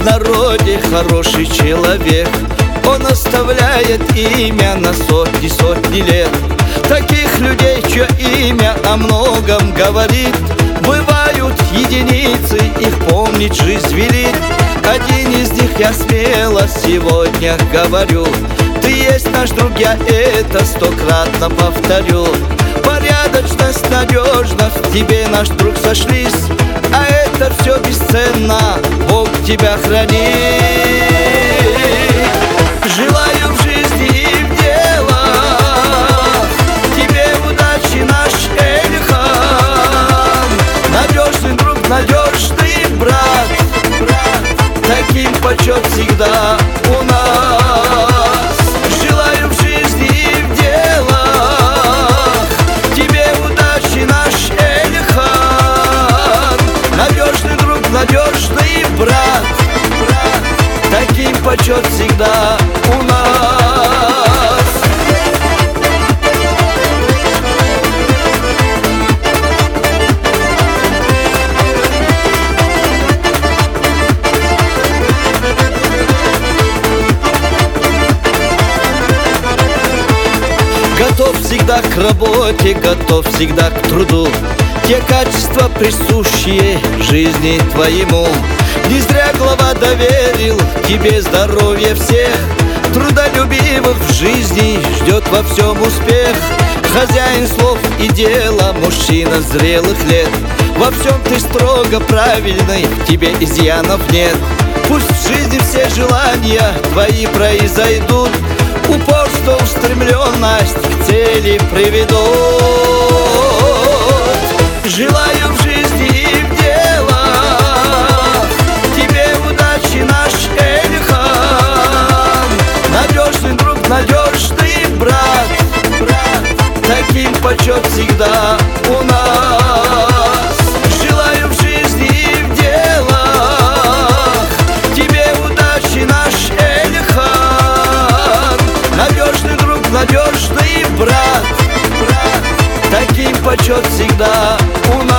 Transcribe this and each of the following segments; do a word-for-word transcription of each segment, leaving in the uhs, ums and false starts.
народе хороший человек. Он оставляет имя на сотни, сотни лет. Таких людей, чье имя о многом говорит, бывают единицы, их помнить жизнь велит. Один из них я смело сегодня говорю: ты есть наш друг, я это стократно повторю. Порядочность, надежность, в тебе наш друг сошлись, а это все бесценно, Бог тебя храни. Желаю в жизни и в делах тебе удачи, наш Эльхан. Надежный друг, надежный брат, таким почет всегда у нас. Желаю в жизни и в делах тебе удачи, наш Эльхан. Надежный друг, надежный брат, таким почет всегда у нас. Готов всегда к работе, готов всегда к труду. Те качества, присущие жизни твоему. Не зря глава доверил тебе здоровье всех. Трудолюбивых в жизни ждет во всем успех. Хозяин слов и дела, мужчина зрелых лет. Во всем ты строго правильный, в тебе изъянов нет. Пусть в жизни все желания твои произойдут, упорство, устремленность к цели приведут. Желаю в жизни и в делах тебе удачи, наш Эльхан. Надежный друг, надежный брат, таким почет всегда у нас. Желаю в жизни и в делах тебе удачи, наш Эльхан. Надежный друг, надежный брат, таким почет всегда у нас.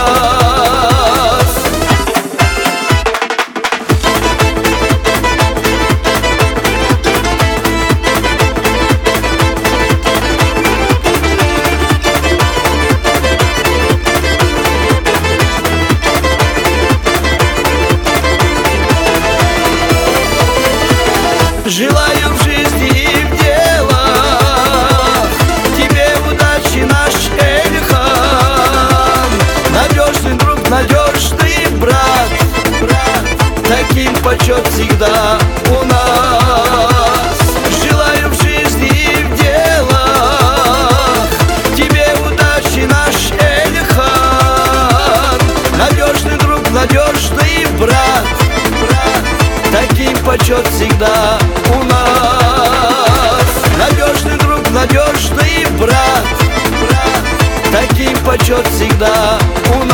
Желаю в жизни и в делах тебе удачи, наш Эльхан. Надежный друг, надежный брат, таким почет всегда у нас. Желаю в жизни и в делах тебе удачи, наш Эльхан. Надежный друг, надежный брат, таким почет всегда у нас. Надежный друг, надежный брат, таким почет всегда у нас.